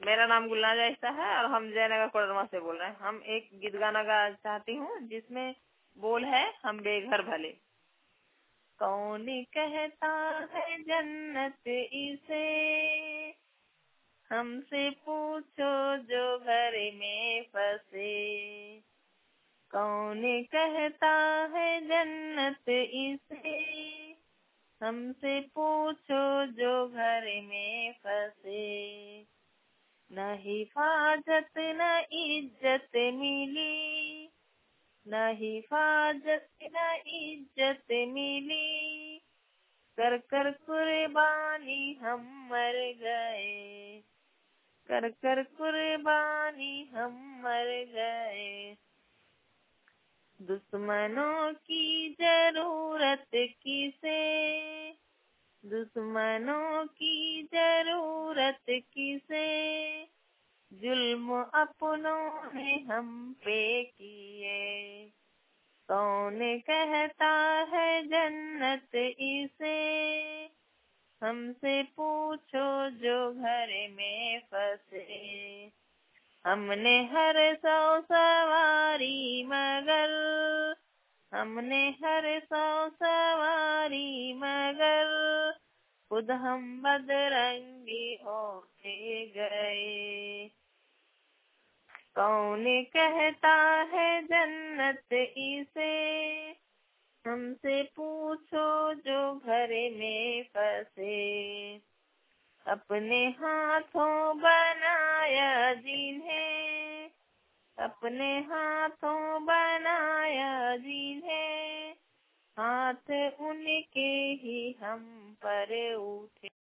मेरा नाम गुलनाज आयशा है और हम जयनगर कोडरमा से बोल रहे हैं। हम एक गीत गाना गा चाहती हूँ जिसमें बोल है हम बेघर भले। कौन कहता है जन्नत इसे, हमसे पूछो जो घर में फंसे। कौन कहता है जन्नत इसे, हमसे पूछो जो घर में फंसे। न हिफाजत न इज्जत मिली, न हिफाजत न इज्जत मिली, कर कर कुर्बानी हम मर गए, कर कर कुर्बानी हम मर गए। दुश्मनों की जरूरत किसे, दुश्मनों की जरूरत किसे, जुल्म अपनों ने हम पे किए। कौन कहता है जन्नत इसे, हमसे पूछो जो घर में फंसे। हमने हर 100 सवारी मगर, हमने हर 100 सवारी मगर, खुद हम बदरंगी होते गए। कौन कहता है जन्नत इसे, हमसे पूछो जो घर में फंसे। अपने हाथों बनाया जिन्हें, अपने हाथों बनाया जिन्हें, हाथ उनके ही हम पर उठे।